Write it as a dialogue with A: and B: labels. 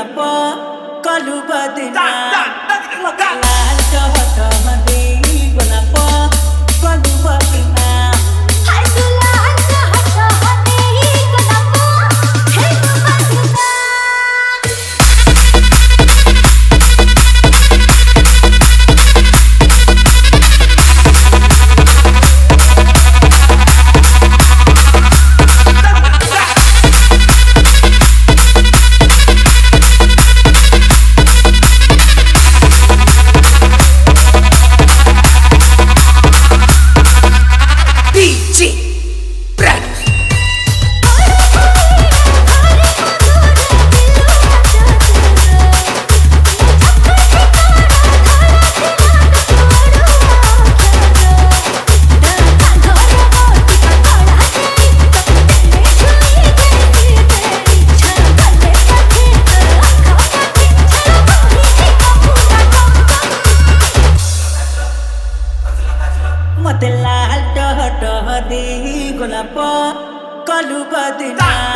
A: गोलाप कलु बदना लाल टहट दे गोलाप कलु बदना
B: हाय दुलाल टहट दे गोलाप कलु बदना
A: मते लाल टह दे गोलाप कलु बदना